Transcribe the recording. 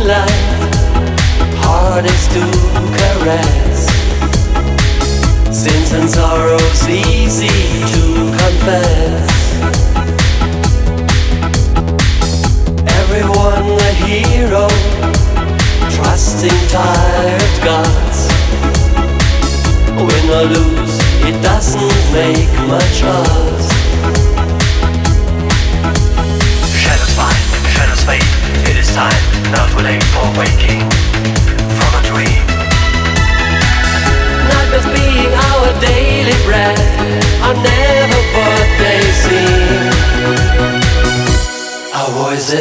life, hardest to caress. Sins and sorrows easy to confess. Everyone a hero, trusting tired gods. Win or lose, it doesn't make much odds. Shadows find, shadows fade. It is time, not too late for waking from a dream. Nightmares being our daily bread are never